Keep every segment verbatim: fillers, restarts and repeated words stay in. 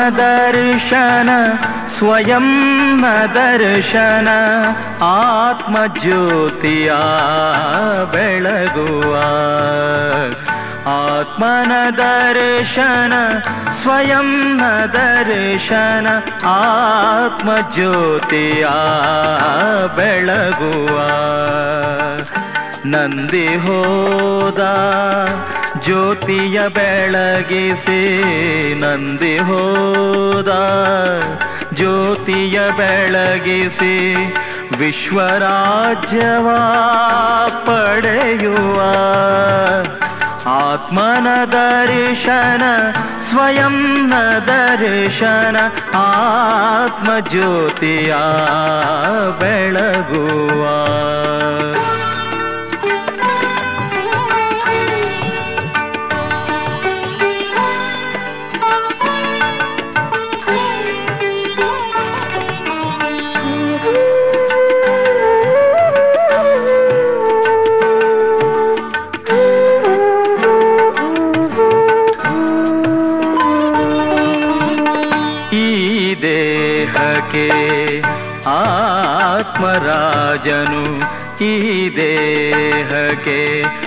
ದರ್ಶನ ಸ್ವಯಂ ದರ್ಶನ ಆತ್ಮಜ್ಯೋತಿಯ ಬೆಳಗುವ ಆತ್ಮನ ದರ್ಶನ ಸ್ವಯಂ ದರ್ಶನ ಆತ್ಮಜ್ಯೋತಿಯ ಬೆಳಗುವ ನಂದಿ ಹೋದ ಜ್ಯೋತಿಯ ಬೆಳಗಿಸಿ ನಂದಿ ಹೋದ ಜ್ಯೋತಿಯ ಬೆಳಗಿಸಿ ವಿಶ್ವರಾಜ್ಯವ ಪಡೆಯುವ ಆತ್ಮನ ದರ್ಶನ ಸ್ವಯಂ ದರ್ಶನ ಆತ್ಮಜ್ಯೋತಿಯ ಬೆಳಗುವ ಆತ್ಮರಾಜನು ಈ ದೇಹಕ್ಕೆ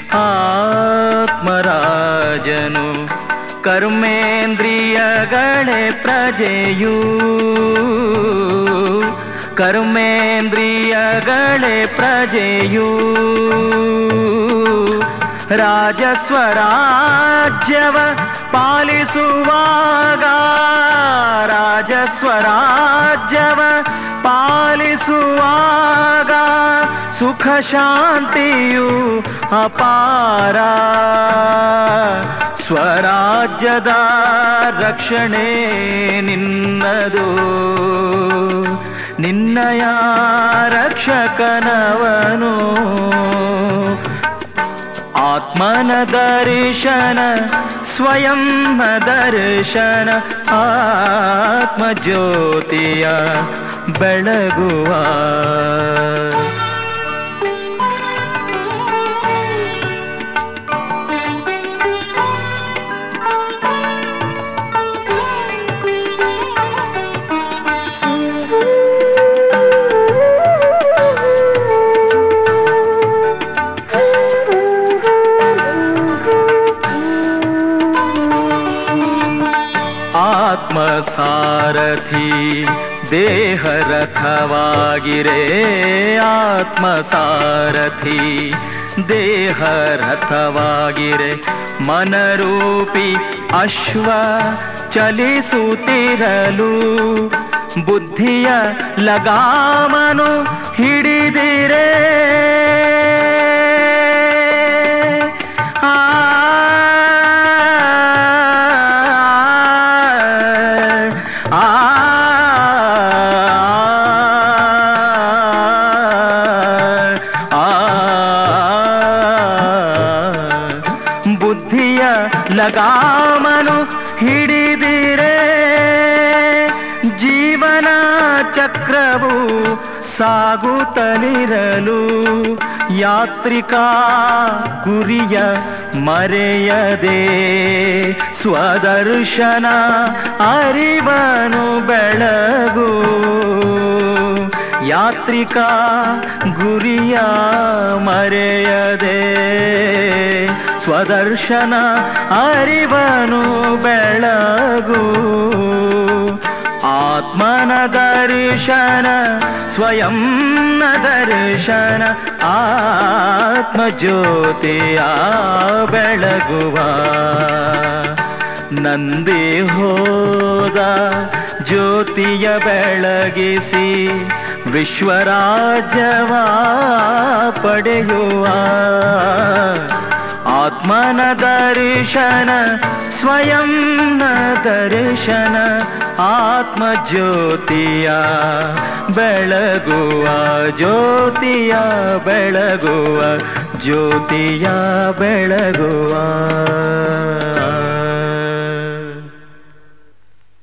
ಆತ್ಮರಾಜನು ಕರ್ಮೇಂದ್ರಿಯಗಳೇ ಪ್ರಜೆಯೂ ಕರ್ಮೇಂದ್ರಿಯಗಳೇ ಪ್ರಜೆಯೂ ರಾಜಸ್ವರಾಜ್ಯವ ಪಾಲಿಸುವಾಗ ರಾಜಸ್ವರಾಜ್ಯವ ಪಾಲಿಸುವಾಗ ಸುಖ ಶಾಂತಿಯು ಅಪಾರ ಸ್ವರಾಜ್ಯದ ರಕ್ಷಣೆ ನಿನ್ನದು ನಿನ್ನಯ ರಕ್ಷಕನವನು ಆತ್ಮನ ದರ್ಶನ ಸ್ವಯಂ ದರ್ಶನ ಆತ್ಮಜ್ಯೋತಿಯ ಬೆಳಗುವ ಆತ್ಮಸಾರಥಿ ದೇಹರಥವಾಗಿರೇ ಆತ್ಮಸಾರಥಿ ದೇಹರಥವಾಗಿರೆ ಮನರೂಪಿ ಅಶ್ವ ಚಲಿಸುತ್ತಿರಲು ಬುದ್ಧಿಯ ಲಗಾಮನು ಹಿಡಿದಿರೆ ಬುದ್ಧಿಯ ಲಗಾಮನು ಹಿಡಿದಿರೆ ಜೀವನ ಚಕ್ರವು ಸಾಗುತ್ತಲಿರಲು ಯಾತ್ರಿಕ ಗುರಿಯ ಮರೆಯದೆ ಸ್ವದರ್ಶನ ಅರಿವನು ಬೆಳಗು ಯಾತ್ರಿಕ ಗುರಿಯ ಮರೆಯದೆ ಸ್ವದರ್ಶನ ಅರಿವನು ಬೆಳಗು ಆತ್ಮನ ದರ್ಶನ ಸ್ವಯಂ ದರ್ಶನ ಆತ್ಮಜ್ಯೋತಿಯ ಬೆಳಗುವ ನಂದಿ ಹೋದ ಜ್ಯೋತಿಯ ಬೆಳಗಿಸಿ ವಿಶ್ವರಾಜ್ಯವ ಪಡೆಯುವ ಆತ್ಮನ ದರ್ಶನ ಸ್ವಯಂ ದರ್ಶನ ಆತ್ಮಜ್ಯೋತಿಯ ಬೆಳಗುವ ಜ್ಯೋತಿಯ ಬೆಳಗುವ ಜ್ಯೋತಿಯ ಬೆಳಗುವ